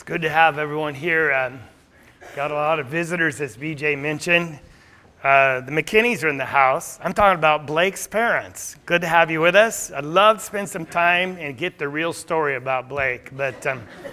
It's good to have everyone here. Got a lot of visitors, as BJ mentioned. The McKinneys are in the house. I'm talking about Blake's parents. Good to have you with us. I'd love to spend some time and get the real story about Blake, but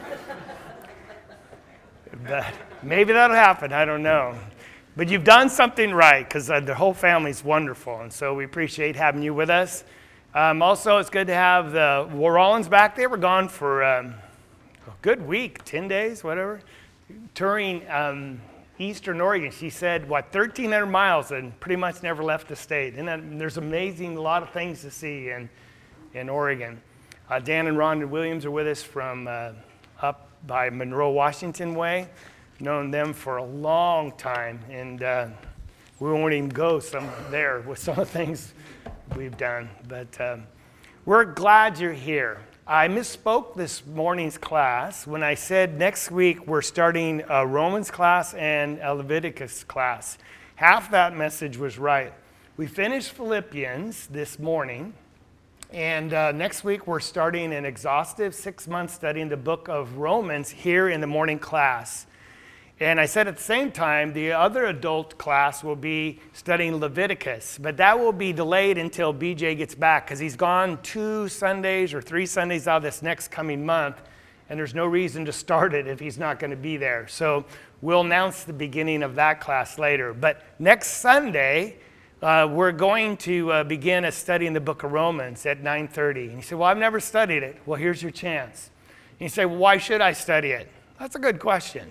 maybe that'll happen. I don't know. But you've done something right because the whole family's wonderful, and so we appreciate having you with us. Also, it's good to have the Rollins back. They were gone for a good week, 10 days, whatever, touring Eastern Oregon. She said, 1,300 miles and pretty much never left the state. And there's amazing, a lot of things to see in Oregon. Dan and Rhonda Williams are with us from up by Monroe, Washington way. Known them for a long time, and we won't even go there with some of the things we've done. But we're glad you're here. I misspoke this morning's class when I said next week we're starting a Romans class and a Leviticus class. Half that message was right. We finished Philippians this morning, and next week we're starting an exhaustive 6-month study in the book of Romans here in the morning class. And I said at the same time, the other adult class will be studying Leviticus, but that will be delayed until BJ gets back because he's gone 2 Sundays or 3 Sundays out of this next coming month, and there's no reason to start it if he's not going to be there. So we'll announce the beginning of that class later. But next Sunday, we're going to begin a study in the book of Romans at 9:30. And you say, well, I've never studied it. Well, here's your chance. And you say, well, why should I study it? That's a good question.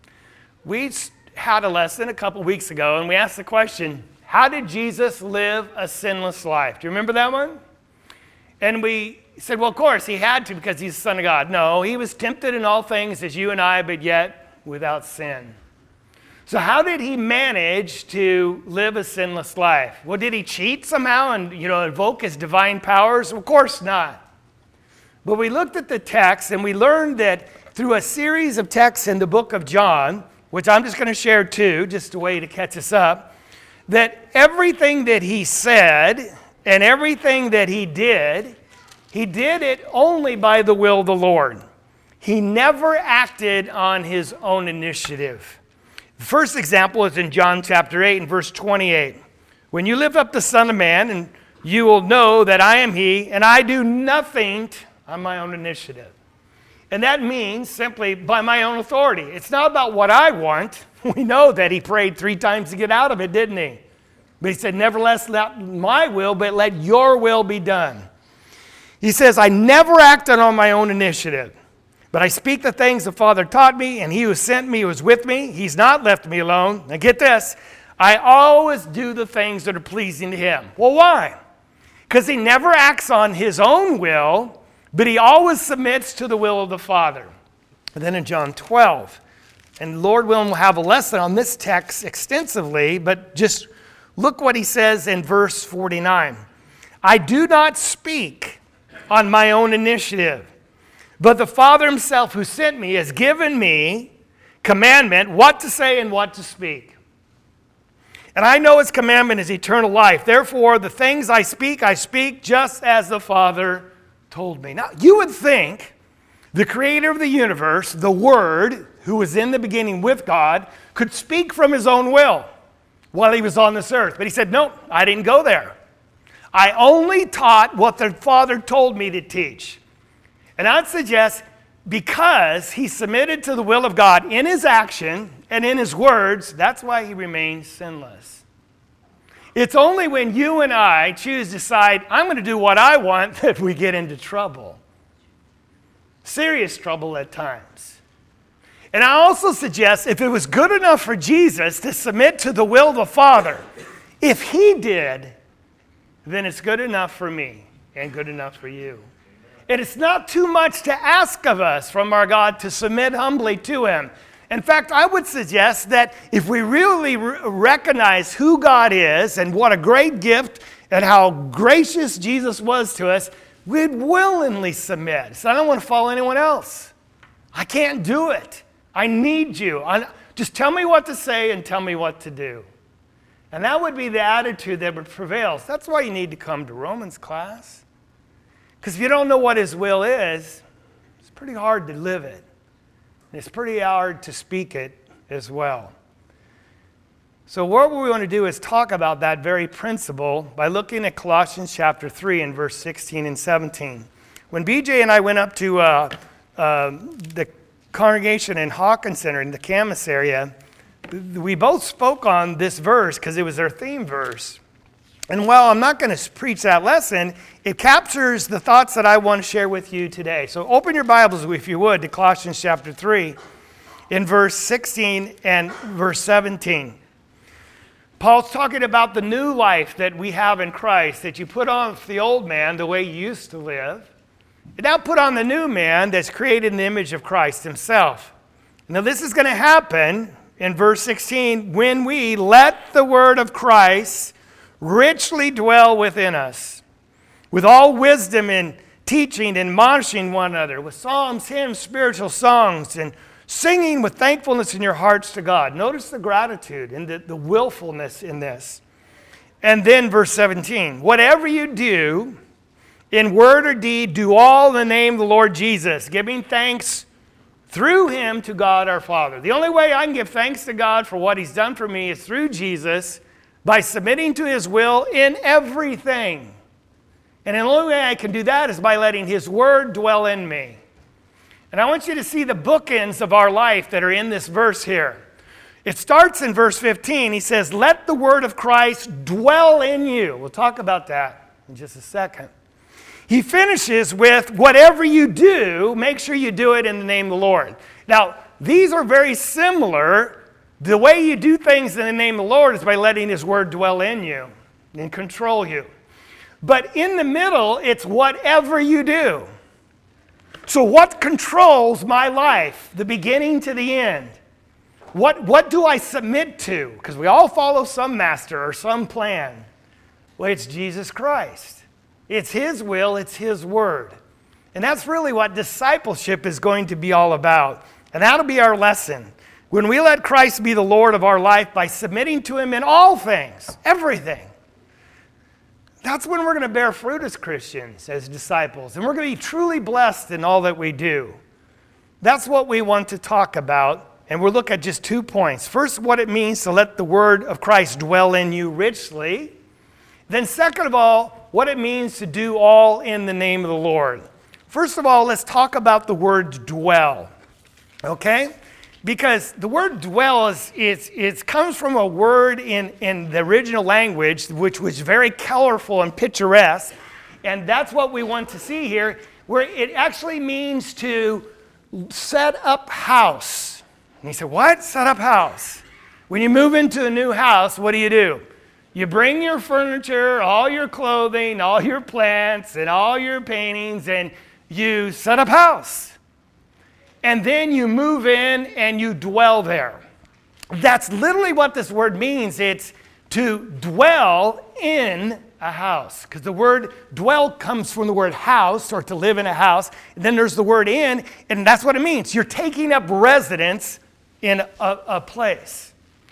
We had a lesson a couple weeks ago, and we asked the question, how did Jesus live a sinless life? Do you remember that one? And we said, well, of course, he had to because he's the Son of God. No, he was tempted in all things as you and I, but yet without sin. So how did he manage to live a sinless life? Well, did he cheat somehow and, invoke his divine powers? Of course not. But we looked at the text, and we learned that through a series of texts in the book of John, which I'm just going to share too, just a way to catch us up, that everything that he said and everything that he did it only by the will of the Lord. He never acted on his own initiative. The first example is in John chapter 8 and verse 28. When you lift up the Son of Man, and you will know that I am he, and I do nothing on my own initiative. And that means simply by my own authority. It's not about what I want. We know that he prayed 3 times to get out of it, didn't he? But he said, nevertheless, not my will, but let your will be done. He says, I never acted on my own initiative, but I speak the things the Father taught me, and he who sent me was with me. He's not left me alone. Now get this. I always do the things that are pleasing to him. Well, why? Because he never acts on his own will, but he always submits to the will of the Father. And then in John 12, and Lord willing, we'll have a lesson on this text extensively, but just look what he says in verse 49. I do not speak on my own initiative, but the Father himself who sent me has given me commandment what to say and what to speak. And I know his commandment is eternal life. Therefore, the things I speak just as the Father told me. Now, you would think the creator of the universe, the Word, who was in the beginning with God, could speak from his own will while he was on this earth. But he said, no, I didn't go there. I only taught what the Father told me to teach. And I'd suggest because he submitted to the will of God in his action and in his words, that's why he remains sinless. It's only when you and I choose to decide, I'm going to do what I want, that we get into trouble. Serious trouble at times. And I also suggest if it was good enough for Jesus to submit to the will of the Father, if he did, then it's good enough for me and good enough for you. And it's not too much to ask of us from our God to submit humbly to him. In fact, I would suggest that if we really recognize who God is and what a great gift and how gracious Jesus was to us, we'd willingly submit. So I don't want to follow anyone else. I can't do it. I need you. Just tell me what to say and tell me what to do. And that would be the attitude that would prevail. So that's why you need to come to Romans class. Because if you don't know what his will is, it's pretty hard to live it. And it's pretty hard to speak it as well. So what we want to do is talk about that very principle by looking at Colossians chapter 3 and verse 16 and 17. When BJ and I went up to the congregation in Hawkins Center in the Camas area, we both spoke on this verse because it was our theme verse. And while I'm not going to preach that lesson, it captures the thoughts that I want to share with you today. So open your Bibles, if you would, to Colossians chapter 3 in verse 16 and verse 17. Paul's talking about the new life that we have in Christ, that you put on the old man the way you used to live, and now put on the new man that's created in the image of Christ himself. Now this is going to happen in verse 16 when we let the word of Christ richly dwell within us, with all wisdom in teaching and admonishing one another, with psalms, hymns, spiritual songs, and singing with thankfulness in your hearts to God. Notice the gratitude and the willfulness in this. And then verse 17, whatever you do, in word or deed, do all in the name of the Lord Jesus, giving thanks through him to God our Father. The only way I can give thanks to God for what he's done for me is through Jesus, by submitting to his will in everything. And the only way I can do that is by letting his word dwell in me. And I want you to see the bookends of our life that are in this verse here. It starts in verse 15. He says, let the word of Christ dwell in you. We'll talk about that in just a second. He finishes with, whatever you do, make sure you do it in the name of the Lord. Now, these are very similar. The way you do things in the name of the Lord is by letting his word dwell in you and control you. But in the middle, it's whatever you do. So what controls my life, the beginning to the end? What do I submit to? Because we all follow some master or some plan. Well, it's Jesus Christ. It's his will, it's his word. And that's really what discipleship is going to be all about. And that'll be our lesson. When we let Christ be the Lord of our life by submitting to him in all things, everything, that's when we're going to bear fruit as Christians, as disciples. And we're going to be truly blessed in all that we do. That's what we want to talk about. And we'll look at just 2 points. First, what it means to let the word of Christ dwell in you richly. Then second of all, what it means to do all in the name of the Lord. First of all, let's talk about the word dwell. Okay? Because the word dwell comes from a word in the original language, which was very colorful and picturesque. And that's what we want to see here, where it actually means to set up house. And you say, what? Set up house? When you move into a new house, what do? You bring your furniture, all your clothing, all your plants, and all your paintings, and you set up house. And then you move in and you dwell there. That's literally what this word means. It's to dwell in a house. Because the word dwell comes from the word house, or to live in a house. And then there's the word in, and that's what it means. You're taking up residence in a place.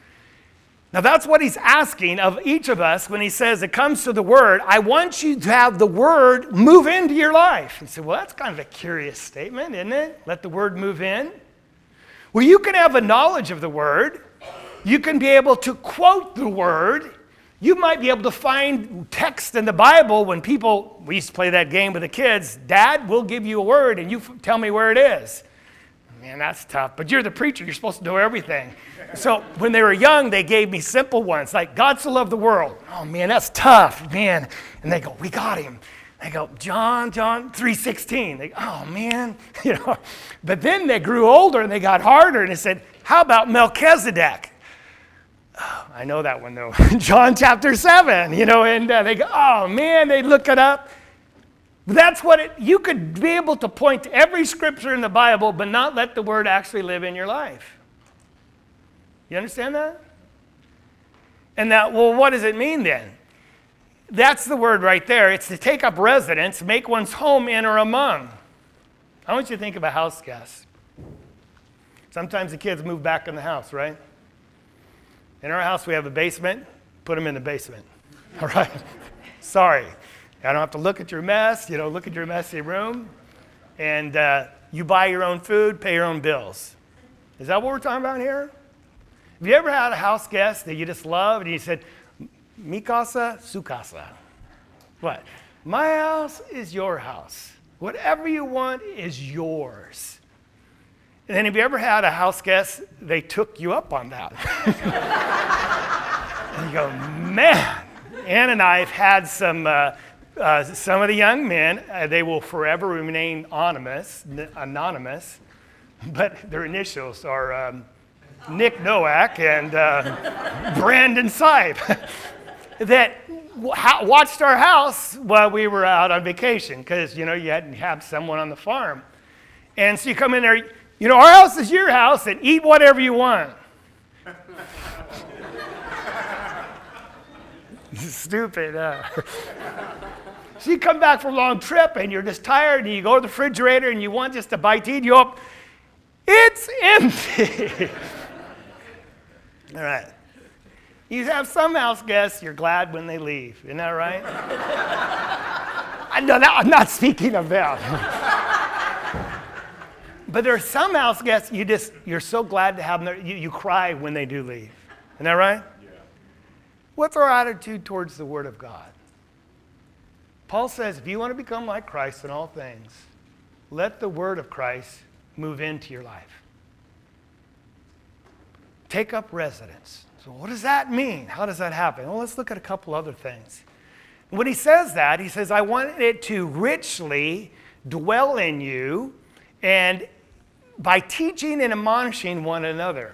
Now that's what he's asking of each of us when he says it comes to the word. I want you to have the word move into your life. You say, well, that's kind of a curious statement, isn't it? Let the word move in. Well, you can have a knowledge of the word. You can be able to quote the word. You might be able to find text in the Bible when we used to play that game with the kids. Dad, we'll give you a word and you tell me where it is. Man, that's tough. But you're the preacher. You're supposed to know everything. So when they were young, they gave me simple ones, like God so loved the world. Oh, man, that's tough, man. And they go, we got him. They go, John 3:16. They go, oh, man. But then they grew older and they got harder. And they said, how about Melchizedek? Oh, I know that one, though. John chapter 7, and they go, oh, man, they look it up. That's what you could be able to point to every scripture in the Bible, but not let the word actually live in your life. You understand that? And what does it mean then? That's the word right there. It's to take up residence, make one's home in or among. I want you to think of a house guest. Sometimes the kids move back in the house, right? In our house, we have a basement. Put them in the basement. All right? Sorry. I don't have to look at your mess, look at your messy room. And you buy your own food, pay your own bills. Is that what we're talking about here? Have you ever had a house guest that you just love and you said, mi casa, su casa? What? My house is your house. Whatever you want is yours. And then have you ever had a house guest, they took you up on that? And you go, man. Ann and I have had some of the young men, they will forever remain anonymous, but their initials are Nick Nowak and Brandon Sipe, that watched our house while we were out on vacation, because, you had to have someone on the farm. And so you come in there, our house is your house, and eat whatever you want. Stupid. So you come back from a long trip, and you're just tired, and you go to the refrigerator, and you want just a bite to eat, you open, it's empty. All right. You have some house guests, you're glad when they leave. Isn't that right? I'm not speaking of them. But there are some house guests, you're so glad to have them. You cry when they do leave. Isn't that right? Yeah. What's our attitude towards the Word of God? Paul says, if you want to become like Christ in all things, let the Word of Christ move into your life. Take up residence. So what does that mean? How does that happen? Well, let's look at a couple other things. When he says that, he says, I want it to richly dwell in you, and by teaching and admonishing one another.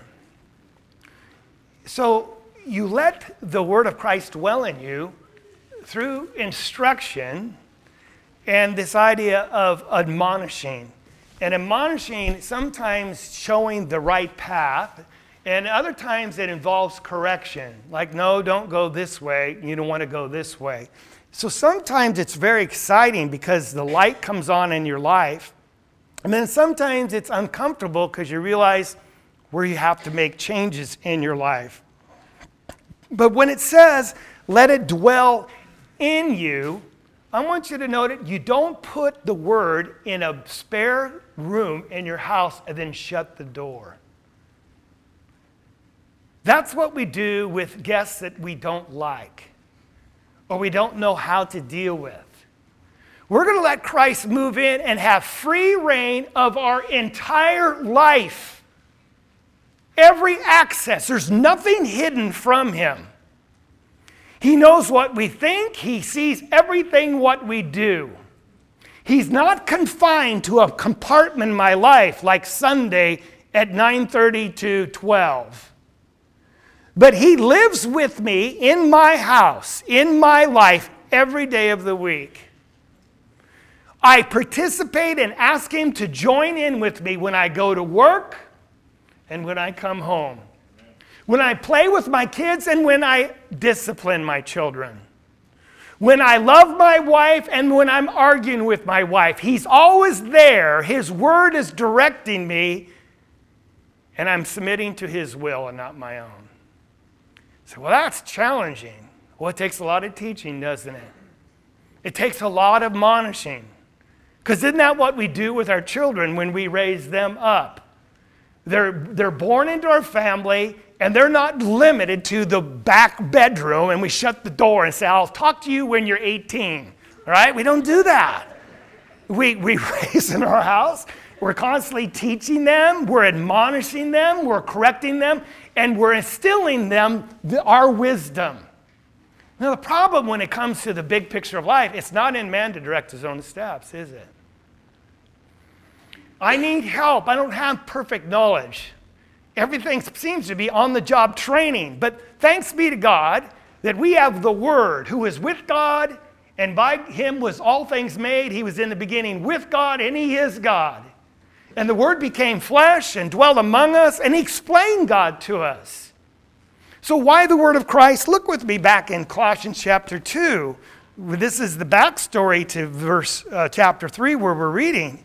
So you let the word of Christ dwell in you through instruction and this idea of admonishing. And admonishing, sometimes showing the right path, and other times it involves correction. Like, no, don't go this way. You don't want to go this way. So sometimes it's very exciting because the light comes on in your life. And then sometimes it's uncomfortable because you realize where you have to make changes in your life. But when it says, let it dwell in you, I want you to note it. You don't put the word in a spare room in your house and then shut the door. That's what we do with guests that we don't like or we don't know how to deal with. We're going to let Christ move in and have free reign of our entire life. Every access. There's nothing hidden from him. He knows what we think. He sees everything what we do. He's not confined to a compartment in my life like Sunday at 9:30 to 12. But he lives with me in my house, in my life, every day of the week. I participate and ask him to join in with me when I go to work and when I come home. When I play with my kids and when I discipline my children. When I love my wife and when I'm arguing with my wife. He's always there. His word is directing me, and I'm submitting to his will and not my own. So, well, that's challenging. Well, it takes a lot of teaching, doesn't it? It takes a lot of admonishing. Because isn't that what we do with our children when we raise them up? They're born into our family, and they're not limited to the back bedroom, and we shut the door and say, I'll talk to you when you're 18. All right? We don't do that. We raise in our house. We're constantly teaching them. We're admonishing them. We're correcting them. And we're instilling them our wisdom. Now, the problem when it comes to the big picture of life, it's not in man to direct his own steps, is it? I need help. I don't have perfect knowledge. Everything seems to be on-the-job training. But thanks be to God that we have the Word, who is with God, and by him was all things made. He was in the beginning with God, and he is God. And the Word became flesh and dwelt among us, and he explained God to us. So why the Word of Christ? Look with me back in Colossians chapter 2. This is the backstory to chapter 3 where we're reading.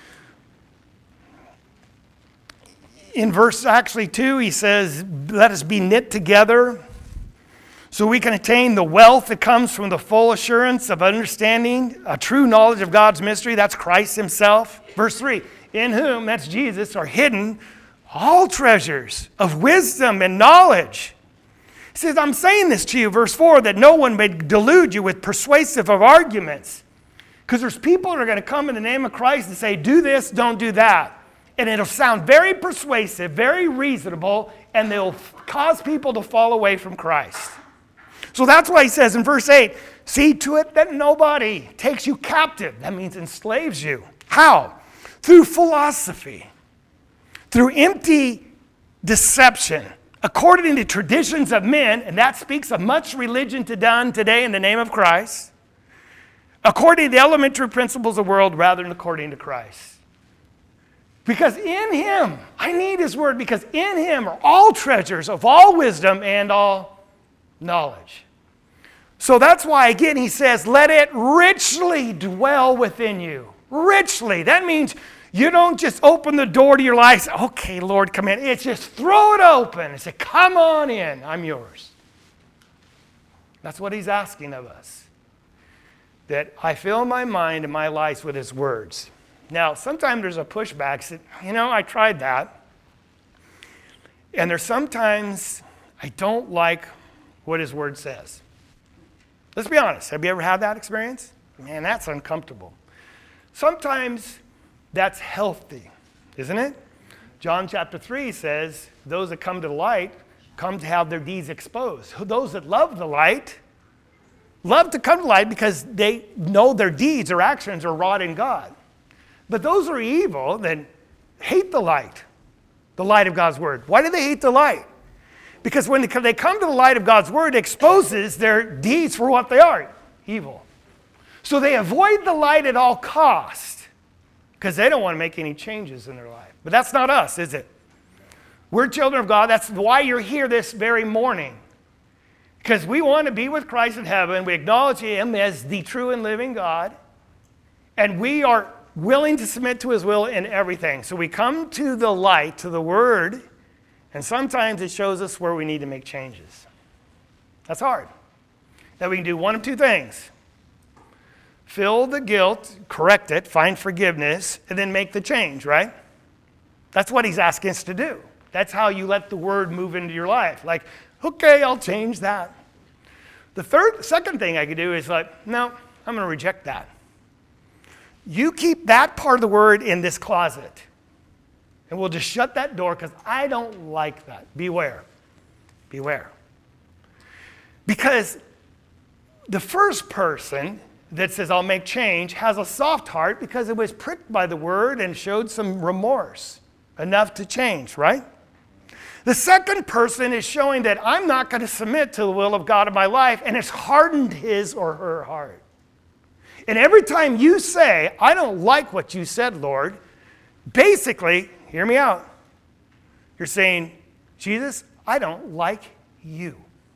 In verse 2, he says, let us be knit together so we can attain the wealth that comes from the full assurance of understanding, a true knowledge of God's mystery. That's Christ himself. Verse 3, in whom, that's Jesus, are hidden all treasures of wisdom and knowledge. He says, I'm saying this to you, verse 4, that no one may delude you with persuasive of arguments. Because there's people that are going to come in the name of Christ and say, do this, don't do that. And it'll sound very persuasive, very reasonable, and they'll cause people to fall away from Christ. So that's why he says in verse 8, see to it that nobody takes you captive. That means enslaves you. How? Through philosophy, through empty deception, according to traditions of men, and that speaks of much religion done today in the name of Christ, according to the elementary principles of the world rather than according to Christ. Because in him, I need his word, because in him are all treasures of all wisdom and all knowledge. So that's why, again, he says, let it richly dwell within you. Richly. That means you don't just open the door to your life, say, okay, Lord, come in. It's just throw it open and say, come on in, I'm yours. That's what he's asking of us. That I fill my mind and my life with his words. Now, sometimes there's a pushback. So, I tried that. And there's sometimes I don't like what his word says. Let's be honest. Have you ever had that experience? Man, that's uncomfortable. Sometimes that's healthy, isn't it? John chapter 3 says, those that come to the light come to have their deeds exposed. Those that love the light love to come to light because they know their deeds or actions are wrought in God. But those who are evil then hate the light of God's word. Why do they hate the light? Because when they come to the light of God's word, it exposes their deeds for what they are, evil. So they avoid the light at all costs because they don't want to make any changes in their life. But that's not us, is it? We're children of God. That's why you're here this very morning. Because we want to be with Christ in heaven. We acknowledge him as the true and living God. And we are willing to submit to his will in everything. So we come to the light, to the word, and sometimes it shows us where we need to make changes. That's hard. That we can do one of two things. Fill the guilt, correct it, find forgiveness, and then make the change, right? That's what he's asking us to do. That's how you let the word move into your life. Like, okay, I'll change that. The second thing I could do is like, no, I'm going to reject that. You keep that part of the word in this closet. And we'll just shut that door because I don't like that. Beware. Beware. Because the first person that says, I'll make change, has a soft heart because it was pricked by the word and showed some remorse enough to change, right? The second person is showing that I'm not going to submit to the will of God in my life, and it's hardened his or her heart. And every time you say, I don't like what you said, Lord, basically, hear me out, you're saying, Jesus, I don't like you.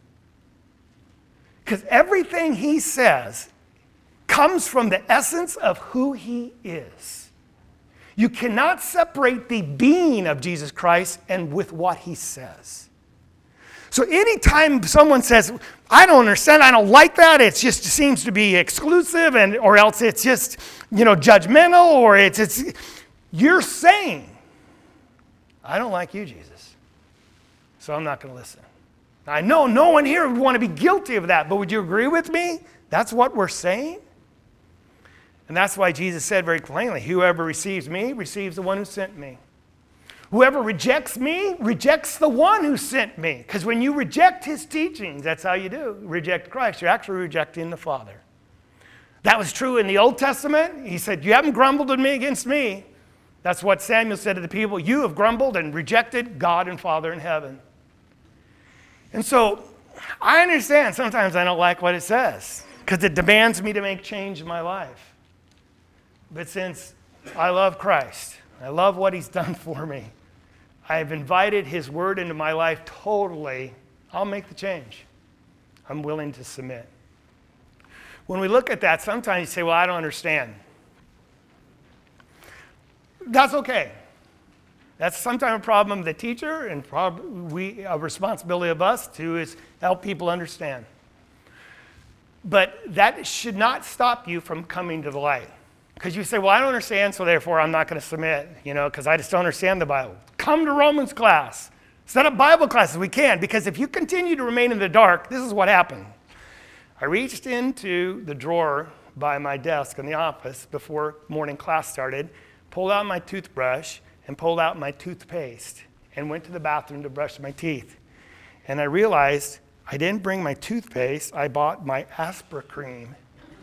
Because everything he says comes from the essence of who he is. You cannot separate the being of Jesus Christ and with what he says. So anytime someone says, I don't understand, I don't like that, it just seems to be exclusive, or else it's just, judgmental, or it's you're saying, I don't like you, Jesus. So I'm not going to listen. I know no one here would want to be guilty of that, but would you agree with me? That's what we're saying. And that's why Jesus said very plainly, whoever receives me, receives the one who sent me. Whoever rejects me, rejects the one who sent me. Because when you reject his teachings, that's how you do. Reject Christ. You're actually rejecting the Father. That was true in the Old Testament. He said, you haven't grumbled at me against me. That's what Samuel said to the people. You have grumbled and rejected God and Father in heaven. And so I understand sometimes I don't like what it says because it demands me to make change in my life. But since I love Christ, I love what he's done for me, I have invited his word into my life totally, I'll make the change. I'm willing to submit. When we look at that, sometimes you say, well, I don't understand. That's okay. That's sometimes a problem of the teacher, and a responsibility of us too is help people understand. But that should not stop you from coming to the light. Because you say, well, I don't understand, so therefore I'm not going to submit, because I just don't understand the Bible. come to Romans class. Set up Bible classes. We can, because if you continue to remain in the dark, this is what happened. I reached into the drawer by my desk in the office before morning class started, pulled out my toothbrush and pulled out my toothpaste and went to the bathroom to brush my teeth. And I realized I didn't bring my toothpaste. I bought my Aspercream.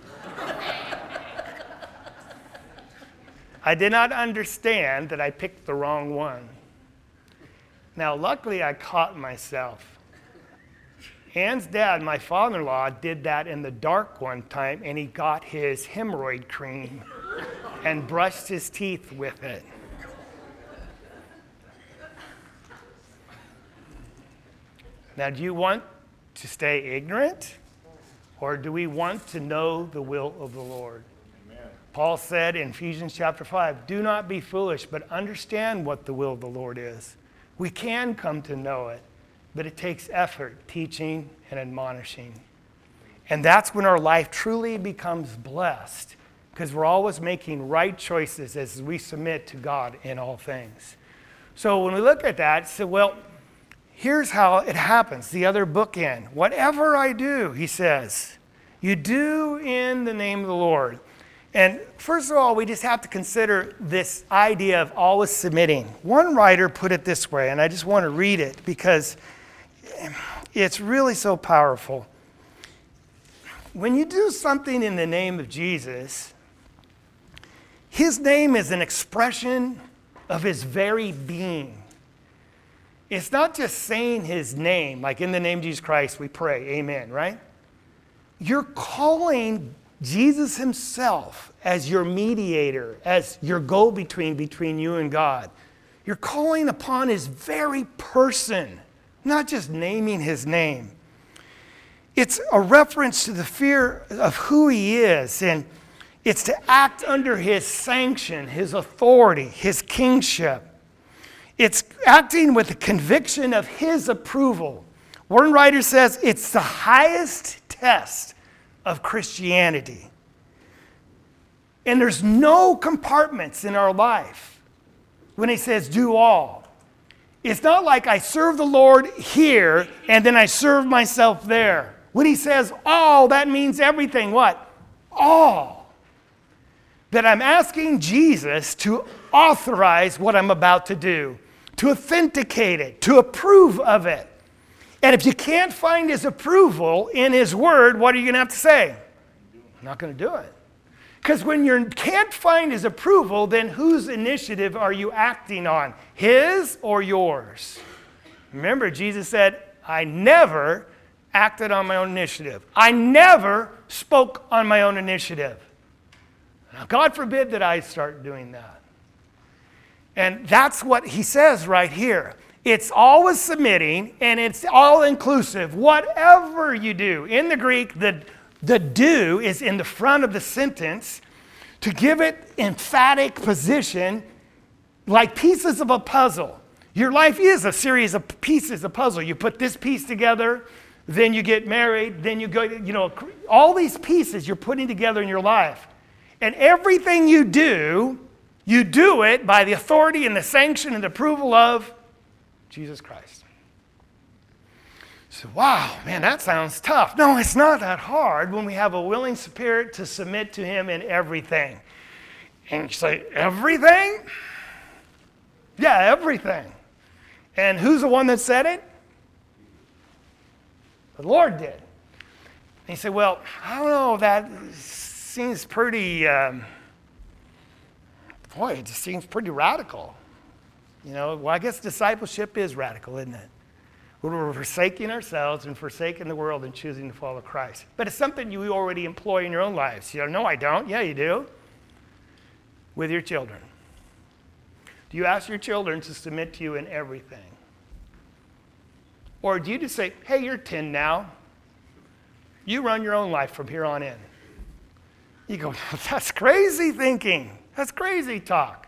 I did not understand that I picked the wrong one. Now, luckily, I caught myself. Ann's dad, my father-in-law, did that in the dark one time, and he got his hemorrhoid cream and brushed his teeth with it. Now, do you want to stay ignorant, or do we want to know the will of the Lord? Amen. Paul said in Ephesians chapter 5, do not be foolish, but understand what the will of the Lord is. We can come to know it, but it takes effort, teaching and admonishing. And that's when our life truly becomes blessed, because we're always making right choices as we submit to God in all things. So when we look at that, so well, here's how it happens, the other bookend. Whatever I do, he says, you do in the name of the Lord. And first of all, we just have to consider this idea of always submitting. One writer put it this way, and I just want to read it because it's really so powerful. When you do something in the name of Jesus, his name is an expression of his very being. It's not just saying his name, like in the name of Jesus Christ, we pray, amen, right? You're calling Jesus himself as your mediator, as your go-between between you and God. You're calling upon his very person, not just naming his name. It's a reference to the fear of who he is, and it's to act under his sanction, his authority, his kingship. It's acting with the conviction of his approval. One writer says it's the highest test of Christianity. And there's no compartments in our life when he says do all. It's not like I serve the Lord here and then I serve myself there. When he says all, that means everything. What? All. That I'm asking Jesus to authorize what I'm about to do, to authenticate it, to approve of it. And if you can't find his approval in his word, what are you going to have to say? I'm not going to do it. Because when you can't find his approval, then whose initiative are you acting on? His or yours? Remember, Jesus said, I never acted on my own initiative. I never spoke on my own initiative. Now, God forbid that I start doing that. And that's what he says right here. It's always submitting, and it's all inclusive. Whatever you do. In the Greek, the do is in the front of the sentence to give it emphatic position like pieces of a puzzle. Your life is a series of pieces of puzzle. You put this piece together, then you get married, then you go, all these pieces you're putting together in your life. And everything you do it by the authority and the sanction and the approval of Jesus Christ. So, wow, man, that sounds tough. No, it's not that hard when we have a willing spirit to submit to him in everything. And you say, everything? Yeah, everything. And who's the one that said it? The Lord did. And you say, well, I don't know, that seems pretty, it just seems pretty radical. Well, I guess discipleship is radical, isn't it? We're forsaking ourselves and forsaking the world and choosing to follow Christ. But it's something you already employ in your own lives. No, I don't. Yeah, you do. With your children. Do you ask your children to submit to you in everything? Or do you just say, hey, you're 10 now. You run your own life from here on in. You go, that's crazy thinking. That's crazy talk.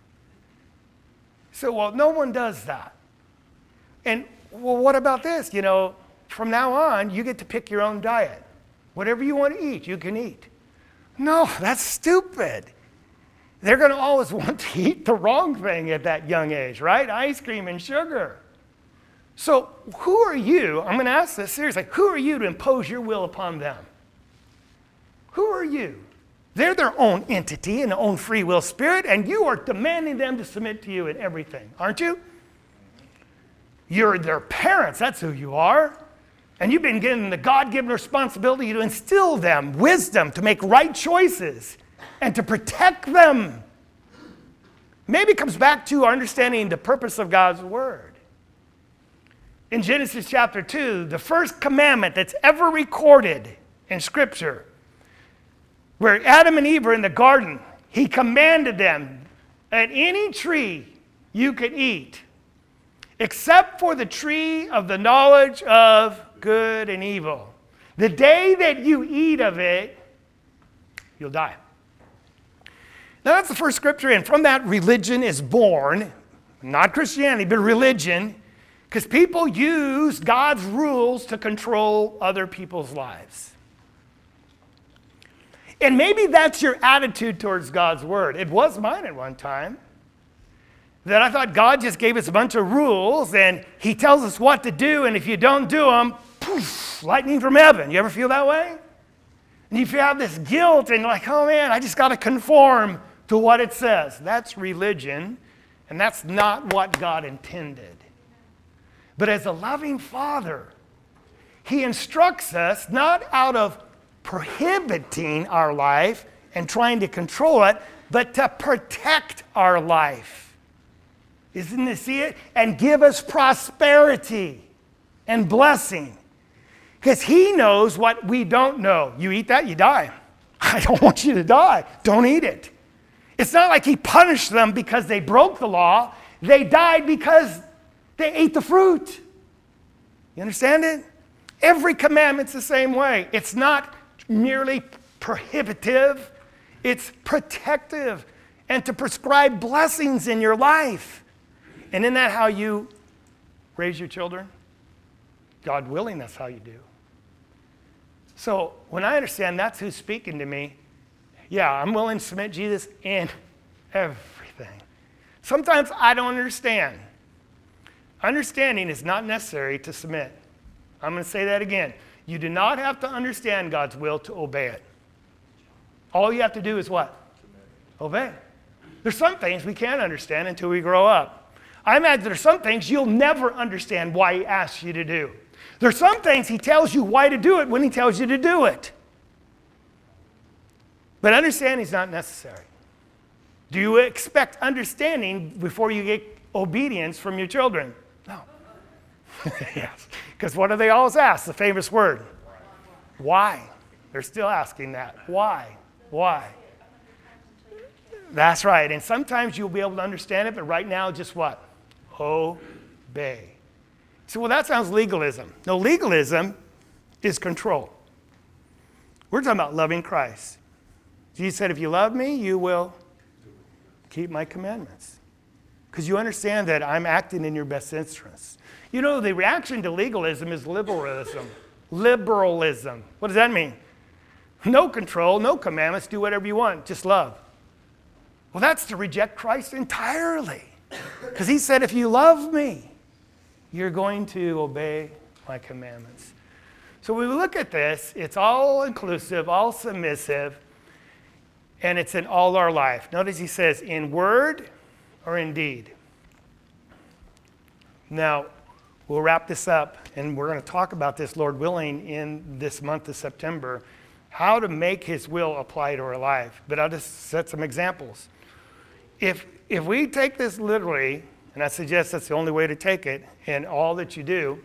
So, well, no one does that. And, well, what about this? From now on, you get to pick your own diet. Whatever you want to eat, you can eat. No, that's stupid. they're going to always want to eat the wrong thing at that young age, right? Ice cream and sugar. So who are you? I'm going to ask this seriously. Who are you to impose your will upon them? Who are you? They're their own entity and their own free will spirit, and you are demanding them to submit to you in everything, aren't you? You're their parents. That's who you are. And you've been given the God-given responsibility to instill them wisdom, to make right choices, and to protect them. Maybe it comes back to understanding the purpose of God's word. In Genesis chapter 2, the first commandment that's ever recorded in Scripture, where Adam and Eve were in the garden, he commanded them, at any tree you could eat, except for the tree of the knowledge of good and evil. The day that you eat of it, you'll die. Now that's the first scripture, and from that religion is born, not Christianity, but religion, because people use God's rules to control other people's lives. And maybe that's your attitude towards God's word. It was mine at one time. That I thought God just gave us a bunch of rules and he tells us what to do, and if you don't do them, poof, lightning from heaven. You ever feel that way? And you have this guilt and like, oh man, I just got to conform to what it says. That's religion, and that's not what God intended. But as a loving Father, he instructs us not out of prohibiting our life and trying to control it, but to protect our life. Isn't this see it? And give us prosperity and blessing. Because he knows what we don't know. You eat that, you die. I don't want you to die. Don't eat it. It's not like he punished them because they broke the law. They died because they ate the fruit. You understand it? Every commandment's the same way. It's not merely prohibitive, it's protective, and to prescribe blessings in your life. And isn't that how you raise your children? God willing, that's how you do. So when I understand that's who's speaking to me, yeah, I'm willing to submit Jesus in everything. Sometimes I don't understand. Understanding is not necessary to submit. I'm going to say that again. You do not have to understand God's will to obey it. All you have to do is what? Obey. There's some things we can't understand until we grow up. I imagine there's some things you'll never understand why he asks you to do. There's some things he tells you why to do it when he tells you to do it. But understanding is not necessary. Do you expect understanding before you get obedience from your children? No. Yes. Because what do they always ask? The famous word. Why? They're still asking that. Why? Why? That's right. And sometimes you'll be able to understand it, but right now, just what? Obey. So, well, that sounds legalism. No, legalism is control. We're talking about loving Christ. Jesus said, if you love me, you will keep my commandments. Because you understand that I'm acting in your best interests. You know, the reaction to legalism is liberalism. Liberalism. What does that mean? No control, no commandments, do whatever you want, just love. Well, that's to reject Christ entirely. Because he said, if you love me, you're going to obey my commandments. So when we look at this, it's all inclusive, all submissive, and it's in all our life. Notice he says, in word or in deed. Now, we'll wrap this up, and we're going to talk about this, Lord willing, in this month of September, how to make his will apply to our life. But I'll just set some examples. If we take this literally, and I suggest that's the only way to take it in all that you do,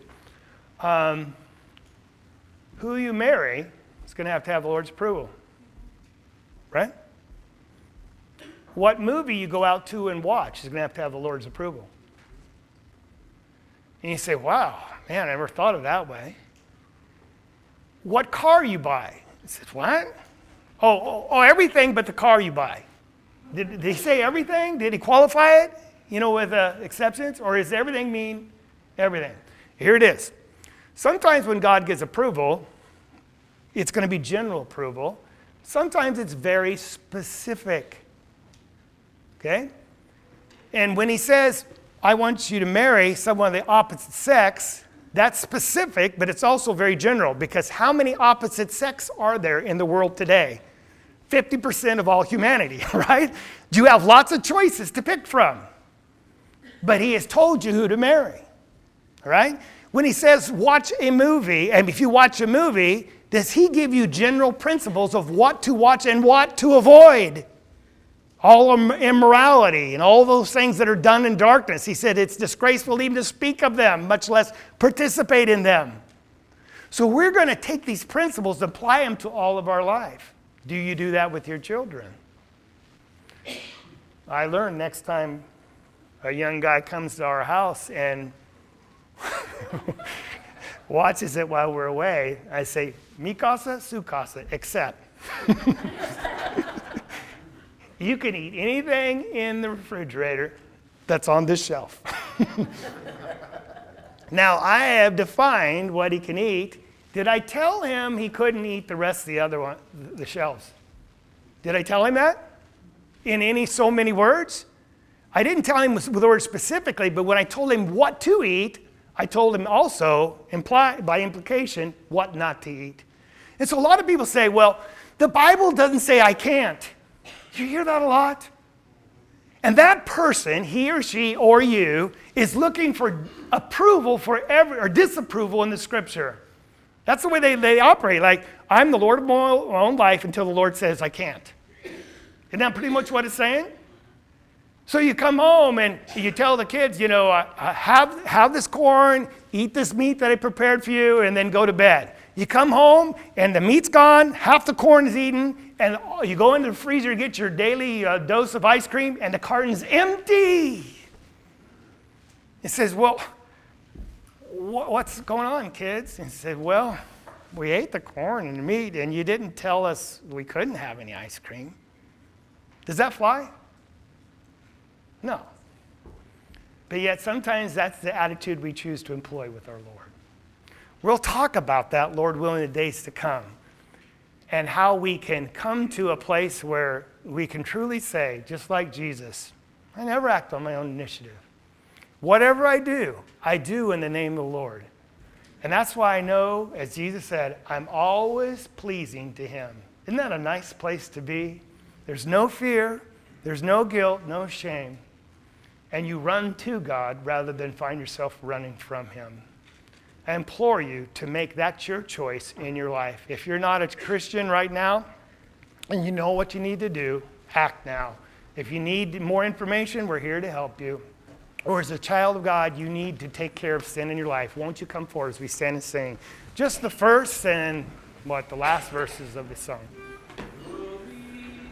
who you marry is going to have the Lord's approval. Right? What movie you go out to and watch is going to have the Lord's approval. And you say, wow, man, I never thought of it that way. What car you buy? He says, what? Oh, everything but the car you buy. Did he say everything? Did he qualify it, with exceptions? Or does everything mean everything? Here it is. Sometimes when God gives approval, it's going to be general approval. Sometimes it's very specific. Okay? And when he says, I want you to marry someone of the opposite sex, that's specific, but it's also very general, because how many opposite sex are there in the world today? 50% of all humanity, right? You have lots of choices to pick from. But he has told you who to marry, all right? When he says watch a movie, and if you watch a movie, does he give you general principles of what to watch and what to avoid? All immorality and all those things that are done in darkness. He said it's disgraceful even to speak of them, much less participate in them. So we're going to take these principles and apply them to all of our life. Do you do that with your children? I learned next time a young guy comes to our house and watches it while we're away, I say, mi casa, su casa, except. You can eat anything in the refrigerator that's on this shelf. Now, I have defined what he can eat. Did I tell him he couldn't eat the rest of the other one, the shelves? Did I tell him that? In so many words? I didn't tell him with the word specifically, but when I told him what to eat, I told him also, by implication, what not to eat. And so a lot of people say, well, the Bible doesn't say I can't. You hear that a lot? And that person, he or she or you, is looking for approval for or disapproval in the Scripture. That's the way they operate. Like, I'm the Lord of my own life until the Lord says I can't. Isn't that pretty much what it's saying? So you come home and you tell the kids, have this corn, eat this meat that I prepared for you, and then go to bed. You come home and the meat's gone, half the corn is eaten, and you go into the freezer to get your daily dose of ice cream, and the carton's empty. It says, well, what's going on, kids? And he said, well, we ate the corn and the meat, and you didn't tell us we couldn't have any ice cream. Does that fly? No. But yet sometimes that's the attitude we choose to employ with our Lord. We'll talk about that, Lord willing, in the days to come, and how we can come to a place where we can truly say, just like Jesus, I never act on my own initiative. Whatever I do in the name of the Lord. And that's why I know, as Jesus said, I'm always pleasing to him. Isn't that a nice place to be? There's no fear, there's no guilt, no shame. And you run to God rather than find yourself running from him. I implore you to make that your choice in your life. If you're not a Christian right now and you know what you need to do, act now. If you need more information, we're here to help you. Or as a child of God, you need to take care of sin in your life. Won't you come forward as we stand and sing? Just the first and the last verses of the song.